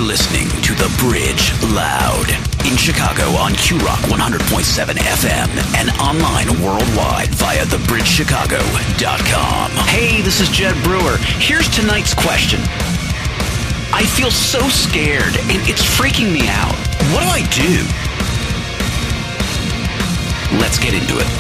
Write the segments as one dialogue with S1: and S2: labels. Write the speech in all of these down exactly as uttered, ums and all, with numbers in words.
S1: listening to The Bridge Loud in Chicago on Q Rock one hundred point seven F M and online worldwide via the bridge chicago dot com. Hey, this is Jed Brewer. Here's tonight's question. I feel so scared and it's freaking me out. What do I do? Let's get into it.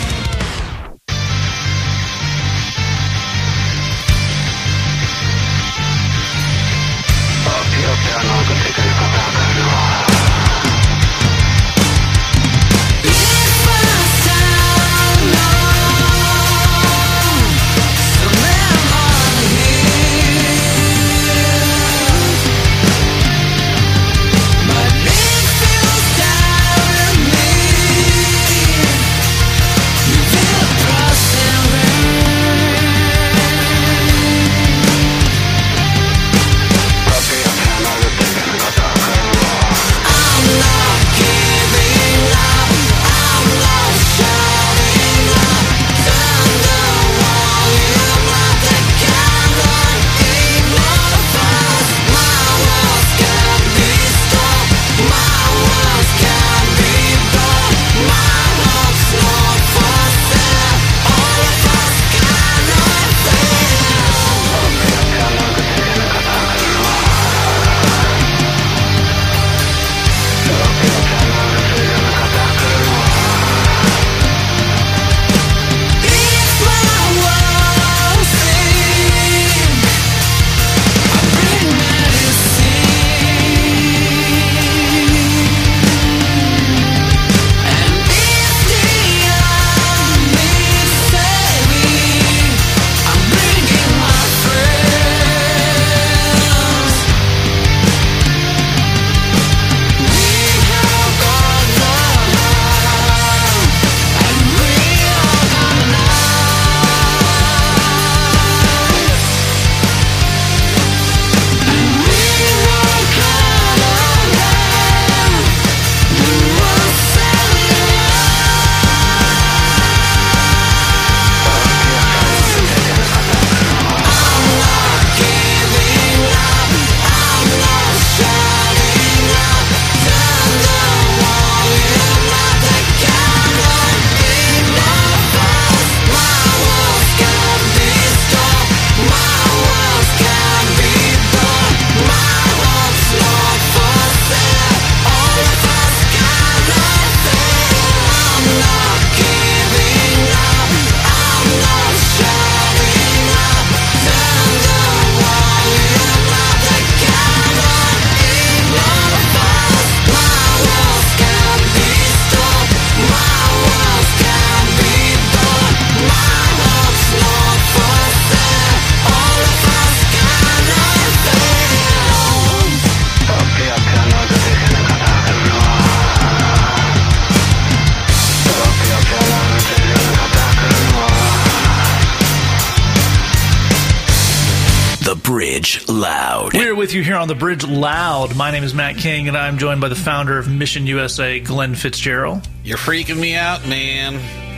S1: Loud.
S2: We're with you here on The Bridge Loud. My name is Matt King, and I'm joined by the founder of Mission U S A, Glenn Fitzgerald.
S3: You're freaking me out, man.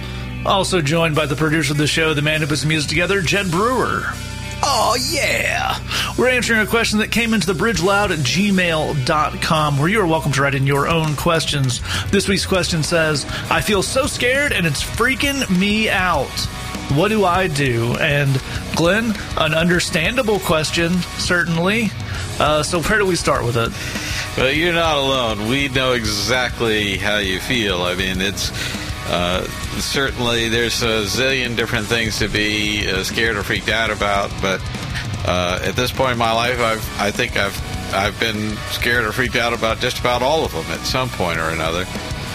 S2: Also joined by the producer of the show, the man who puts the music together, Jed Brewer.
S1: Oh, yeah.
S2: We're answering a question that came into the bridge loud at gmail dot com, where you are welcome to write in your own questions. This week's question says, I feel so scared and it's freaking me out. What do I do? And Glenn, an understandable question, certainly. Uh, so where do we start with it?
S3: Well, you're not alone. We know exactly how you feel. I mean, it's uh, certainly there's a zillion different things to be uh, scared or freaked out about. But uh, at this point in my life, I've I think I've I've been scared or freaked out about just about all of them at some point or another.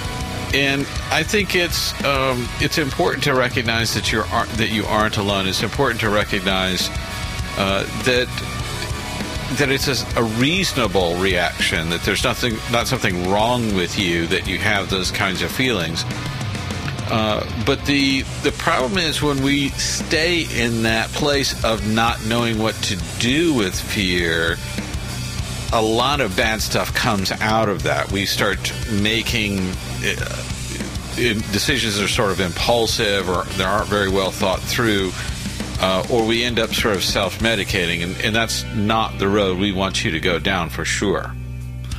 S3: And I think it's um, it's important to recognize that you are that you aren't alone. It's important to recognize uh, that that it's a, a reasonable reaction. That there's nothing not something wrong with you that you have those kinds of feelings. Uh, but the the problem is when we stay in that place of not knowing what to do with fear. A lot of bad stuff comes out of that. We start making uh, decisions that are sort of impulsive or they aren't very well thought through, uh, or we end up sort of self-medicating, and, and that's not the road we want you to go down for sure.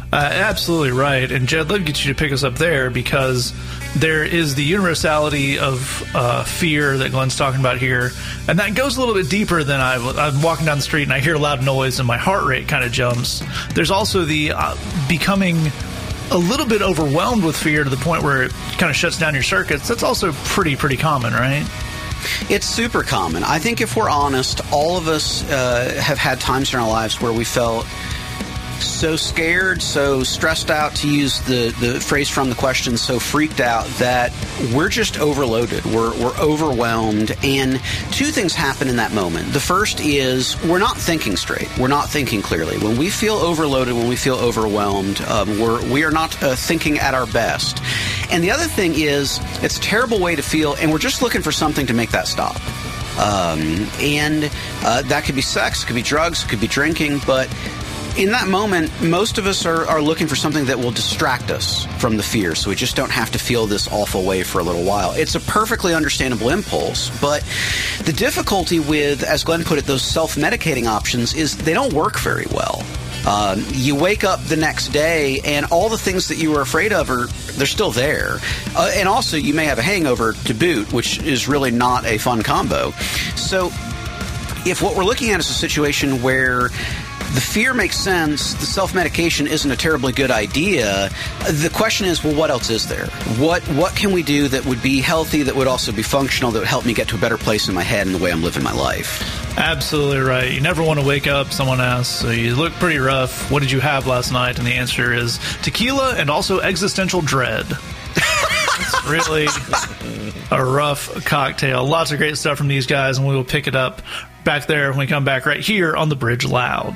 S2: Uh, absolutely right. And Jed, let me get you to pick us up there, because there is the universality of uh, fear that Glenn's talking about here, and that goes a little bit deeper than I, I'm walking down the street and I hear a loud noise and my heart rate kind of jumps. There's also the uh, becoming a little bit overwhelmed with fear to the point where it kind of shuts down your circuits. That's also pretty, pretty common, right?
S4: It's super common. I think if we're honest, all of us uh, have had times in our lives where we felt so scared, so stressed out, to use the, the phrase from the question, so freaked out that we're just overloaded. We're, we're overwhelmed. And two things happen in that moment. The first is we're not thinking straight. We're not thinking clearly. When we feel overloaded, when we feel overwhelmed, um, we're, we are not uh, thinking at our best. And the other thing is it's a terrible way to feel, and we're just looking for something to make that stop. Um, and uh, that could be sex, it could be drugs, it could be drinking, but in that moment, most of us are, are looking for something that will distract us from the fear, so we just don't have to feel this awful way for a little while. It's a perfectly understandable impulse, but the difficulty with, as Glenn put it, those self-medicating options is they don't work very well. Um, you wake up the next day, and all the things that you were afraid of are they're still there. Uh, and also, you may have a hangover to boot, which is really not a fun combo. So if what we're looking at is a situation where the fear makes sense, the self-medication isn't a terribly good idea, the question is, well, what else is there? What what can we do that would be healthy, that would also be functional, that would help me get to a better place in my head and the way I'm living my life?
S2: Absolutely right. You never want to wake up, someone asks, so you look pretty rough, what did you have last night? And the answer is tequila and also existential dread. It's really a rough cocktail. Lots of great stuff from these guys, and we will pick it up back there when we come back right here on The Bridge Loud.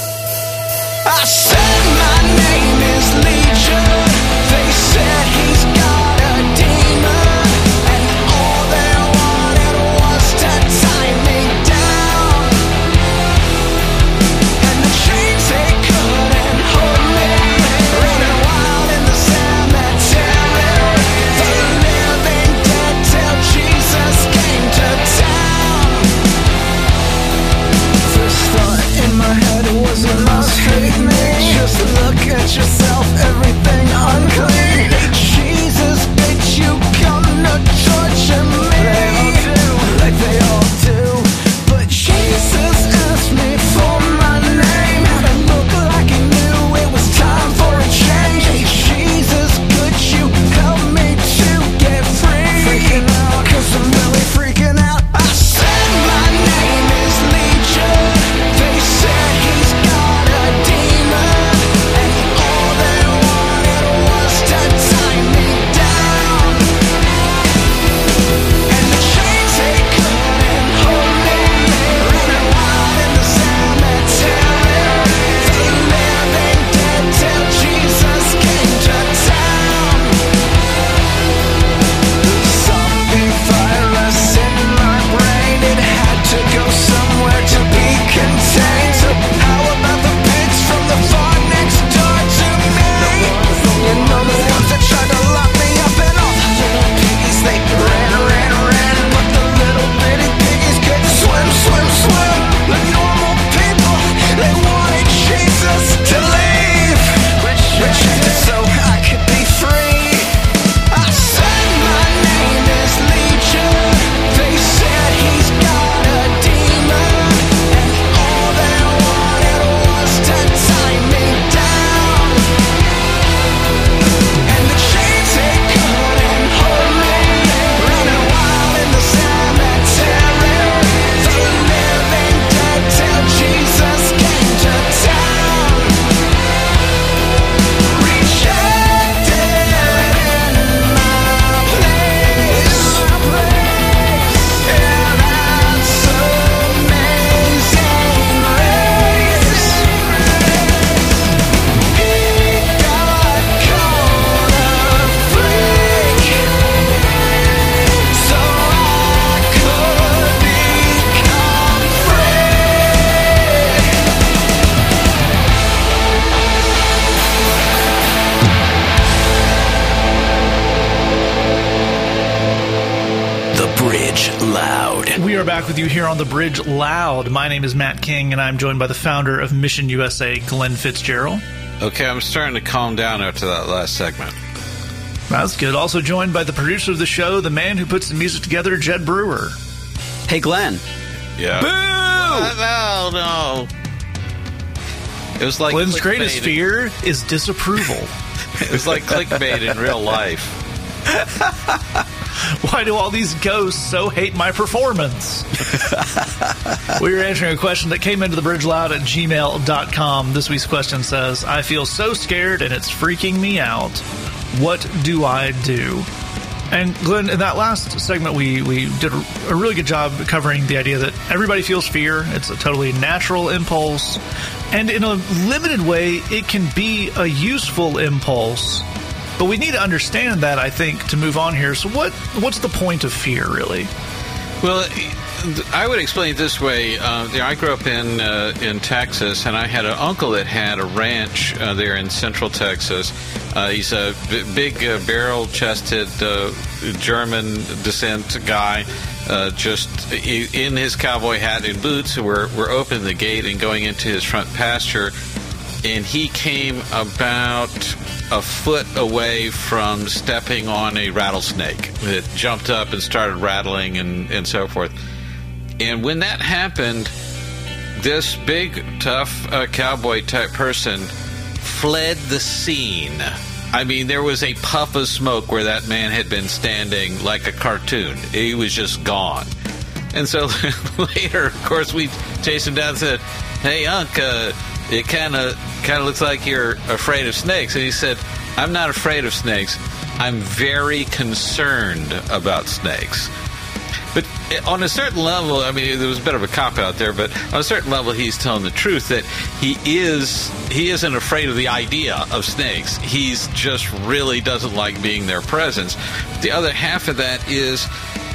S5: I said my name is Legion. They said he's got a demon, and all they wanted was to tie me down. And the chains, they couldn't hold me, running wild in the cemetery. The living dead till Jesus came to town. First thought in my head was a must hate me. Just look at yourself, everything unclean. Jesus, bitch, you come to torture me. They all do, like they all do. But Jesus asked me for my name, and looked like he knew it was time for a change. Jesus, could you help me to get free? Freaking out, cause I'm really freaking out. I said my name is Legion. They said he's got a demon, and all they wanted was to tie me down. And the chains, they couldn't hold me, running wild in the cemetery. The living dead till Jesus came to town. Zombie virus in my brain, it had to go somewhere to be contained. So how about the pigs from the bar next door to me? You know the ones that tried to lock me up, and all the little piggies, they ran, ran, ran, but the little bitty piggies could swim, swim, swim. The normal people, they wanted Jesus to leave, rejected so I could be free. I said my name is Legion. They said he's got a demon, and all they wanted was to tie me down. And the chains, they couldn't hold me, running wild in the cemetery. The living dead till Jesus came to town. Rejected in my place, and that's amazing grace. He got caught a freak, so I could become free.
S1: The Bridge Loud.
S2: We are back with you here on The Bridge Loud. My name is Matt King, and I'm joined by the founder of Mission U S A, Glenn Fitzgerald.
S3: Okay, I'm starting to calm down after that last segment.
S2: That's good. Also joined by the producer of the show, the man who puts the music together, Jed Brewer.
S4: Hey, Glenn.
S3: Yeah.
S2: Boo!
S3: Uh, no, no. It was like
S2: Glenn's
S3: clickbait.
S2: greatest fear is disapproval.
S3: It was like clickbait in real life.
S2: Why do all these ghosts so hate my performance? We were answering a question that came into the bridge loud at gmail dot com. This week's question says, I feel so scared and it's freaking me out. What do I do? And Glenn, in that last segment, we, we did a really good job covering the idea that everybody feels fear. It's a totally natural impulse. And in a limited way, it can be a useful impulse. But we need to understand that, I think, to move on here. So what what's the point of fear, really?
S3: Well, I would explain it this way. Uh, I grew up in uh, in Texas, and I had an uncle that had a ranch uh, there in Central Texas. Uh, he's a b- big uh, barrel-chested uh, German descent guy, uh, just in his cowboy hat and boots. We're, we're opening the gate and going into his front pasture, and he came about a foot away from stepping on a rattlesnake that jumped up and started rattling and, and so forth. And when that happened, this big, tough uh, cowboy-type person fled the scene. I mean, there was a puff of smoke where that man had been standing like a cartoon. He was just gone. And so later, of course, we chased him down and said, hey, Unc, uh, it kind of kind of looks like you're afraid of snakes. And he said, I'm not afraid of snakes. I'm very concerned about snakes. But on a certain level, I mean, there was a bit of a cop-out there, but on a certain level, he's telling the truth that he is, he isn't afraid of the idea of snakes. He's just really doesn't like being their presence. The other half of that is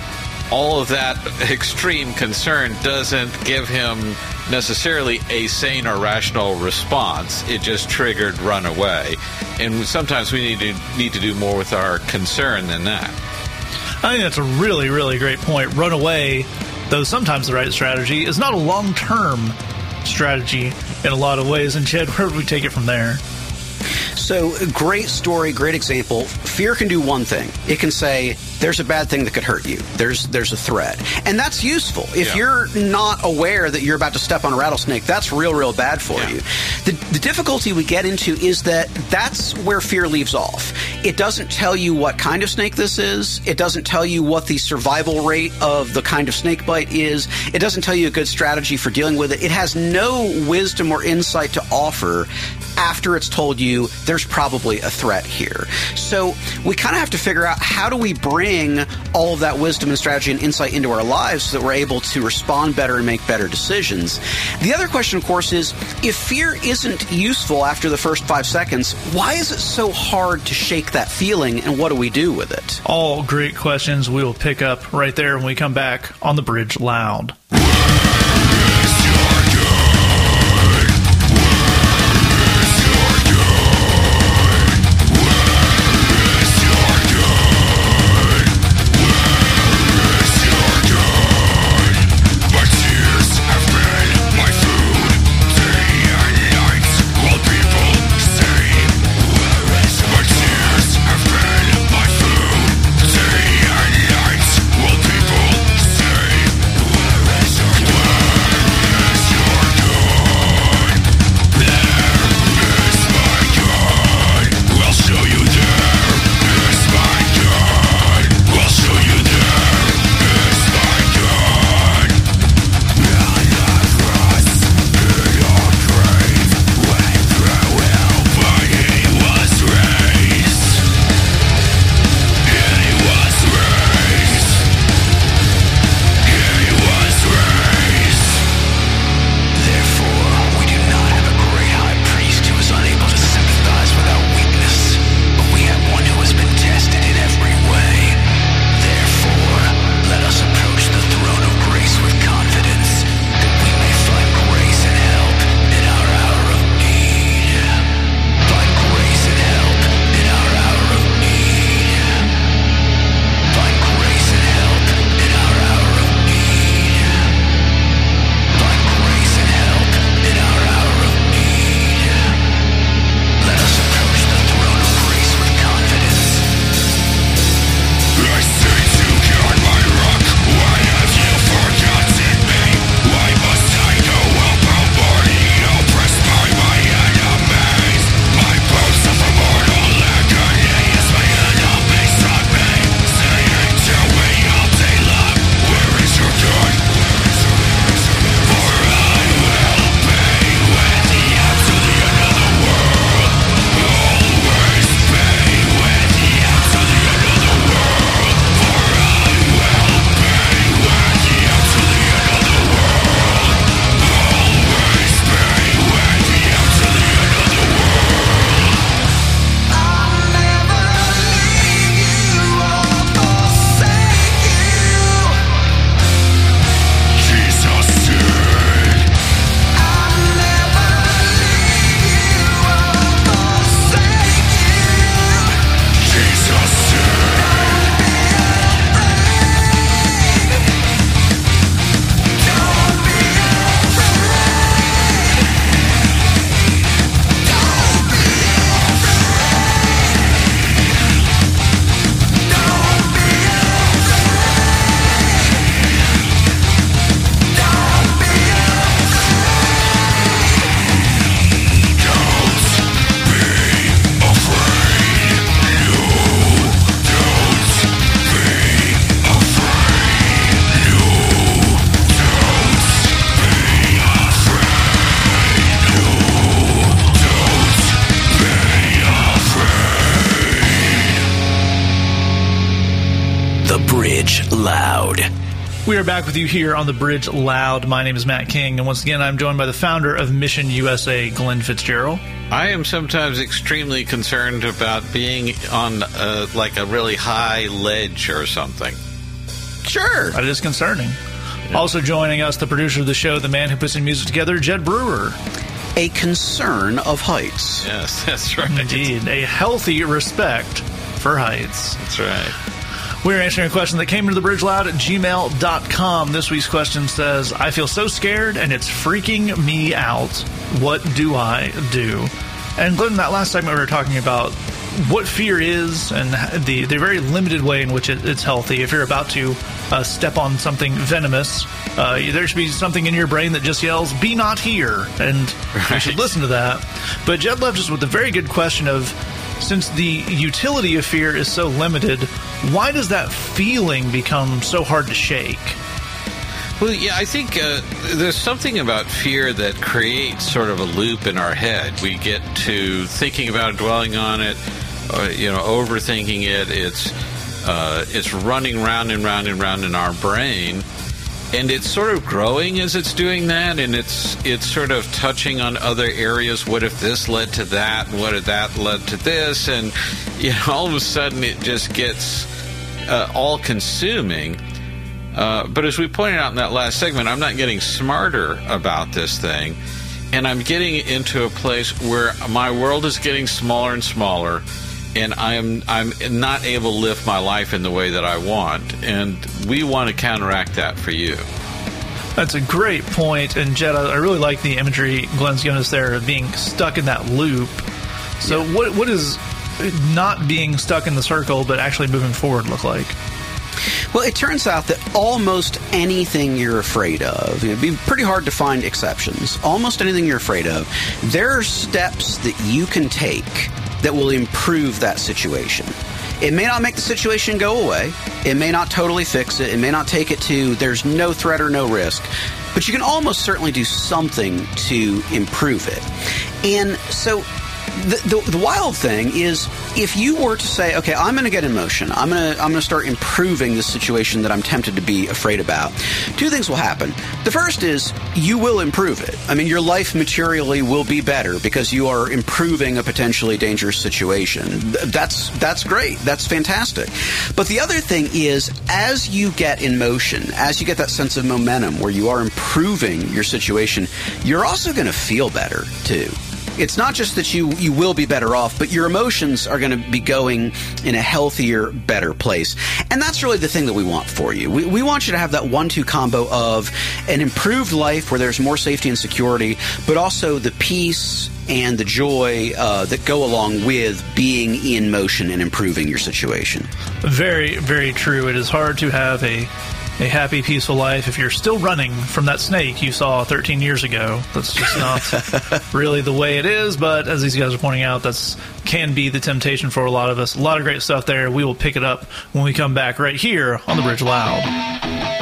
S3: all of that extreme concern doesn't give him necessarily a sane or rational response. It just triggered run away. And sometimes we need to need to do more with our concern than that.
S2: I think that's a really, really great point. Run away, though sometimes the right strategy, is not a long-term strategy in a lot of ways. And Jed, where would we take it from there?
S4: So, great story, great example. Fear can do one thing. It can say, there's a bad thing that could hurt you. There's there's a threat. And that's useful. If yeah. you're not aware that you're about to step on a rattlesnake, that's real, real bad for yeah. you. The, the difficulty we get into is that that's where fear leaves off. It doesn't tell you what kind of snake this is. It doesn't tell you what the survival rate of the kind of snake bite is. It doesn't tell you a good strategy for dealing with it. It has no wisdom or insight to offer after it's told you there's probably a threat here. So we kind of have to figure out, how do we bring all of that wisdom and strategy and insight into our lives so that we're able to respond better and make better decisions? The other question, of course, is if fear isn't useful after the first five seconds, why is it so hard to shake that feeling, and what do we do with it?
S2: All great questions. We will pick up right there when we come back on The Bridge Loud.
S5: Will people say,
S1: Loud.
S2: We are back with you here on the Bridge Loud. My name is Matt King, and once again, I'm joined by the founder of Mission U S A, Glenn Fitzgerald.
S3: I am sometimes extremely concerned about being on uh, like a really high ledge or something.
S4: Sure.
S2: That is concerning. Yeah. Also joining us, the producer of the show, the man who puts the music together, Jed Brewer.
S4: A concern of heights.
S3: Yes, that's right.
S2: Indeed. A healthy respect for heights.
S3: That's right.
S2: We're answering a question that came into the Bridge Loud at gmail dot com. This week's question says, I feel so scared and it's freaking me out. What do I do? And Glenn, in that last segment we were talking about what fear is and the, the very limited way in which it, it's healthy. If you're about to uh, step on something venomous, uh, there should be something in your brain that just yells, be not here. And right. You should listen to that. But Jed left us with a very good question of, since the utility of fear is so limited, why does that feeling become so hard to shake?
S3: Well, yeah, I think uh, there's something about fear that creates sort of a loop in our head. We get to thinking about it, dwelling on it, uh, you know, overthinking it. It's uh, it's running round and round and round in our brain. And it's sort of growing as it's doing that, and it's it's sort of touching on other areas. What if this led to that? And what if that led to this? And you know, all of a sudden, it just gets uh, all-consuming. Uh, but as we pointed out in that last segment, I'm not getting smarter about this thing, and I'm getting into a place where my world is getting smaller and smaller. And I'm I'm not able to live my life in the way that I want. And we want to counteract that for you.
S2: That's a great point. And, Jed, I really like the imagery Glenn's given us there of being stuck in that loop. So yeah. what what does not being stuck in the circle but actually moving forward look like?
S4: Well, it turns out that almost anything you're afraid of, it'd be pretty hard to find exceptions, almost anything you're afraid of, there are steps that you can take that will improve that situation. It may not make the situation go away. It may not totally fix it. It may not take it to there's no threat or no risk. But you can almost certainly do something to improve it. And so the, the, the wild thing is if you were to say, okay, I'm going to get in motion. I'm going to I'm going to start improving this situation that I'm tempted to be afraid about. Two things will happen. The first is you will improve it. I mean, your life materially will be better because you are improving a potentially dangerous situation. That's that's great. That's fantastic. But the other thing is as you get in motion, as you get that sense of momentum where you are improving your situation, you're also going to feel better too. It's not just that you, you will be better off, but your emotions are going to be going in a healthier, better place. And that's really the thing that we want for you. We, we want you to have that one two combo of an improved life where there's more safety and security, but also the peace and the joy uh, that go along with being in motion and improving your situation. Very,
S2: very true. It is hard to have a a happy, peaceful life if you're still running from that snake you saw thirteen years ago. That's just not really the way it is, but as these guys are pointing out, that's can be the temptation for a lot of us. A lot of great stuff there. We will pick it up when we come back right here on The Bridge Loud.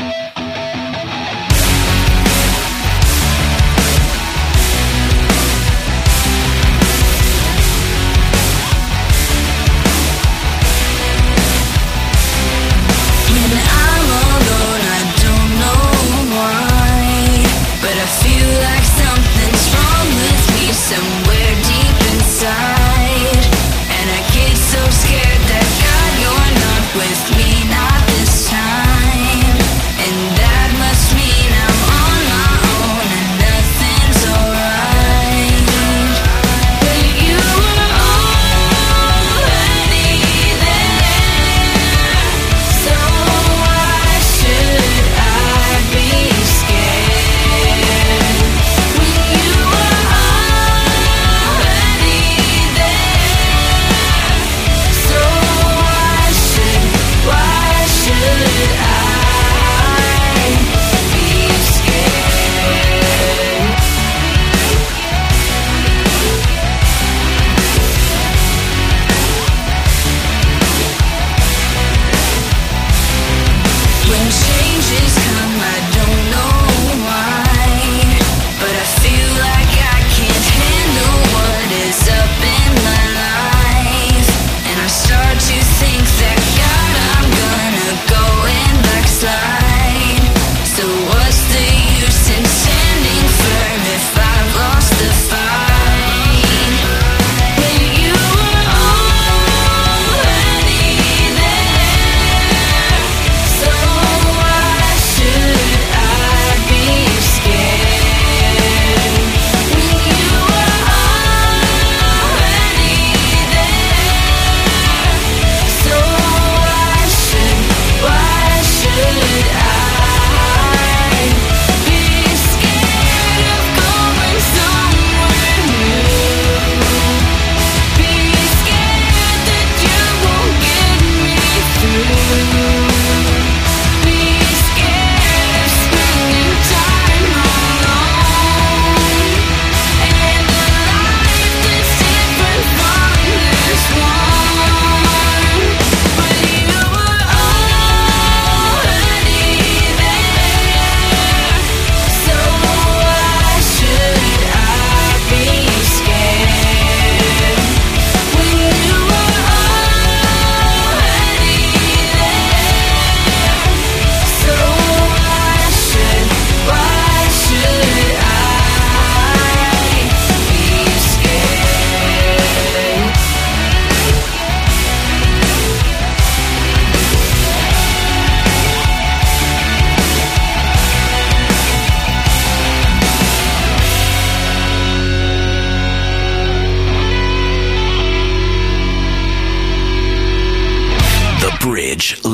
S6: Somewhere deep inside, and I get so scared that God, you're not with me, not this time.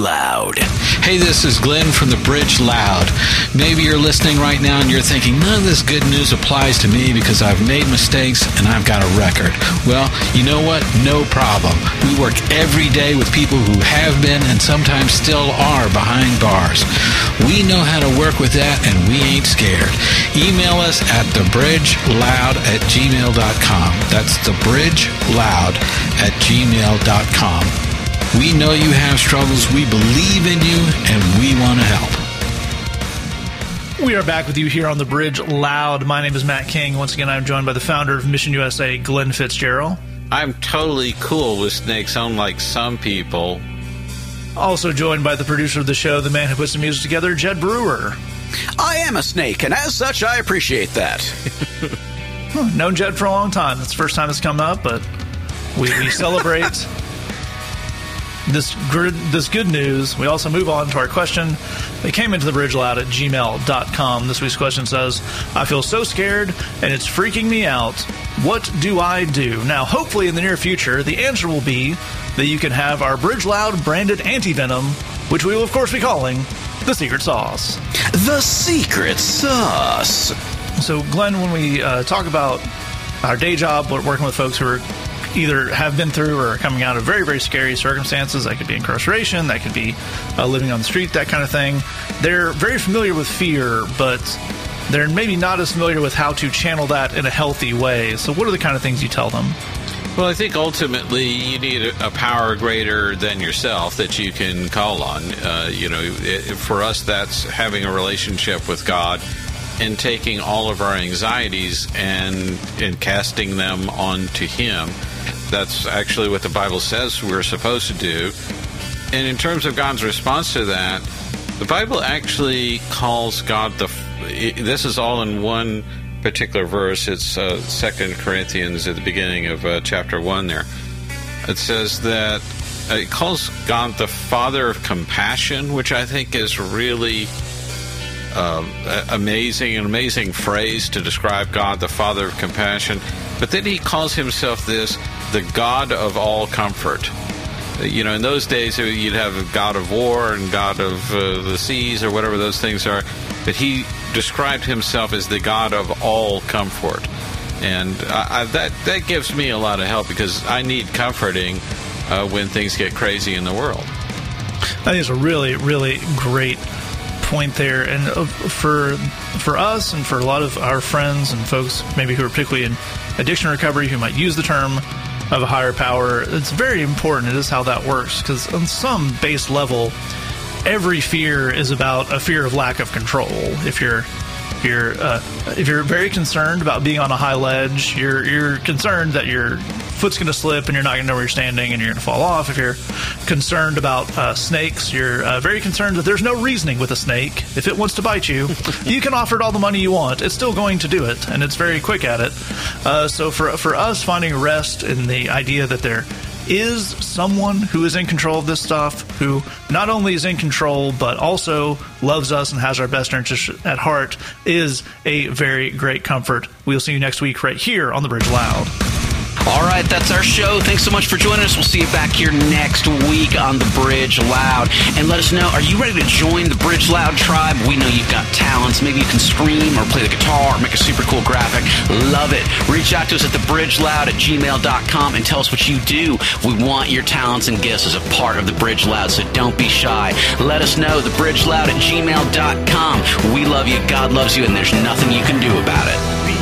S1: Loud.
S7: Hey, this is Glenn from the Bridge Loud. Maybe you're listening right now and you're thinking, none of this good news applies to me because I've made mistakes and I've got a record. Well, you know what? No problem. We work every day with people who have been and sometimes still are behind bars. We know how to work with that and we ain't scared. Email us at thebridgeloud at gmail dot com. That's thebridgeloud at gmail dot com. We know you have struggles, we believe in you, and we want to help.
S2: We are back with you here on The Bridge Loud. My name is Matt King. Once again, I'm joined by the founder of Mission U S A, Glenn Fitzgerald.
S3: I'm totally cool with snakes, unlike some people.
S2: Also joined by the producer of the show, the man who puts the music together, Jed Brewer.
S4: I am a snake, and as such, I appreciate that.
S2: Huh, known Jed for a long time. That's the first time it's come up, but we, we celebrate this good, this good news. We also move on to our question. They came into the bridge loud at gmail dot com. This week's question says, I feel so scared, and it's freaking me out. What do I do? Now, hopefully in the near future, the answer will be that you can have our Bridge Loud branded anti-venom, which we will, of course, be calling the Secret Sauce.
S4: The Secret Sauce.
S2: So, Glenn, when we uh, talk about our day job, we're working with folks who are either have been through or are coming out of very, very scary circumstances. That could be incarceration, that could be uh, living on the street, that kind of thing. They're very familiar with fear, but they're maybe not as familiar with how to channel that in a healthy way. So what are the kind of things you tell them?
S3: Well, I think ultimately you need a, a power greater than yourself that you can call on. Uh, you know, it, for us, that's having a relationship with God and taking all of our anxieties and and casting them onto Him. That's actually what the Bible says we're supposed to do. And in terms of God's response to that, the Bible actually calls God the... This is all in one particular verse. It's uh, Second Corinthians at the beginning of uh, chapter one there. It says that uh, it calls God the Father of compassion, which I think is really uh, amazing, an amazing phrase to describe God, the Father of compassion. But then he calls himself this, the God of all comfort. You know, in those days, you'd have a God of war and God of uh, the seas or whatever those things are. But he described himself as the God of all comfort. And I, I, that, that gives me a lot of help because I need comforting uh, when things get crazy in the world.
S2: I think it's a really, really great point there. And uh, for for us and for a lot of our friends and folks maybe who are particularly in addiction recovery who might use the term of a higher power, it's very important. It is how that works, because on some base level, every fear is about a fear of lack of control. If you're if you're uh, if you're very concerned about being on a high ledge, you're you're concerned that your foot's going to slip and you're not going to know where you're standing and you're going to fall off. If you're concerned about uh, snakes, you're uh, very concerned that there's no reasoning with a snake. If it wants to bite you, you can offer it all the money you want. It's still going to do it, and it's very quick at it. Uh, so for for us, finding rest in the idea that there is someone who is in control of this stuff, who not only is in control, but also loves us and has our best interests at heart, is a very great comfort. We'll see you next week right here on The Bridge Loud.
S4: All right, that's our show. Thanks so much for joining us. We'll see you back here next week on The Bridge Loud. And let us know, are you ready to join the Bridge Loud tribe? We know you've got talents. Maybe you can scream or play the guitar or make a super cool graphic. Love it. Reach out to us at thebridgeloud at gmail dot com and tell us what you do. We want your talents and gifts as a part of The Bridge Loud, so don't be shy. Let us know, thebridgeloud at gmail dot com. We love you, God loves you, and there's nothing you can do about it.